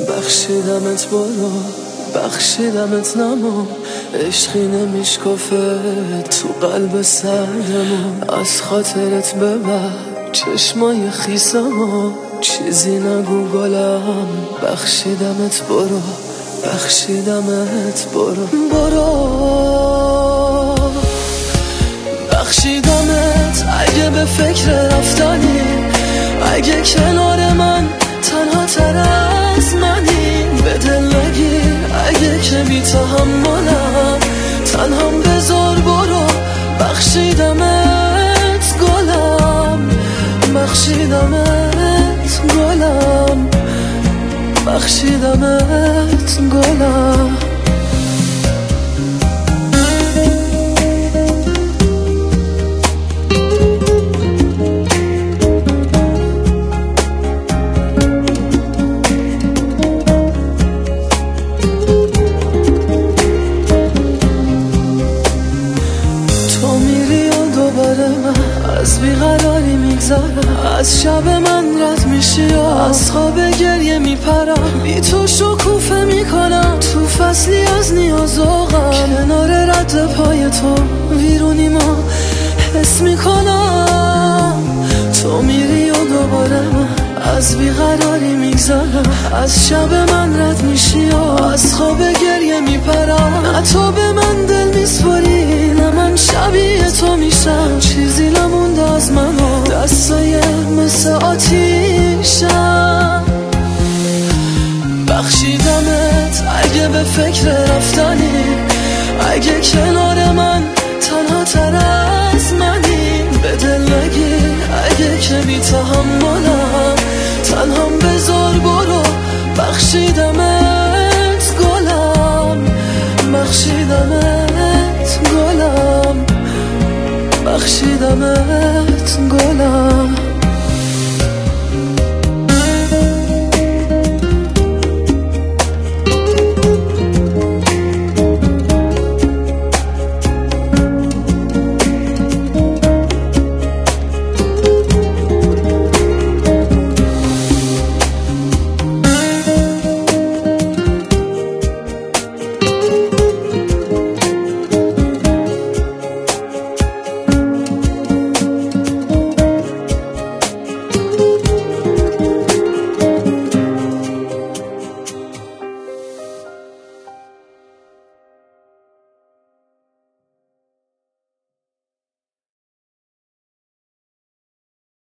بخشیدمت برو، بخشیدمت نما، عشقی نمیشکافه تو قلب سردمون. از خاطرت ببر چشمای خیسمو، چیزی نگو گلم. بخشیدمت برو، بخشیدمت برو، بخشیدمت اگه به فکر رفتنی، اگه کنار من تنها تر از منی. به دل نگیر اگه که بی تحملم، تنهام بذار برو. بخشیدمت گلم، بخشیدمت گلم، بخشیدمت گلم. از بیقراری میگذرم، از شب من رد میشی، از خواب گریه میپرم. بی تو شکوفه میکنم تو فصلی از نیاز و غم. کنار رد پای تو ویرونی ما حس میکنم. تو میری و دوباره من از بیقراری میگذرم، از شب من رد میشی و از خواب گریه میپرم. نه تو به من دل میسپاری، نه من شبیه تو میشم. چیزی نمونده از من و دستای مثل آتیشم. بخشیدمت اگه به فکر رفتنی، اگه کنار من تنها تر از منی. به دل نگیر اگه که بی تحملم، تنهام بذار برو. بخشیدمت گلم، بخشیدمت گلم، بخشیدمت